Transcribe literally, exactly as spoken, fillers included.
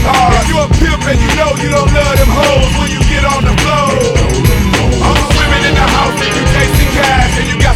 hard. If you a pimp and you know you don't love them hoes when you get on the floor. All the women in the house and you chasing cash and you got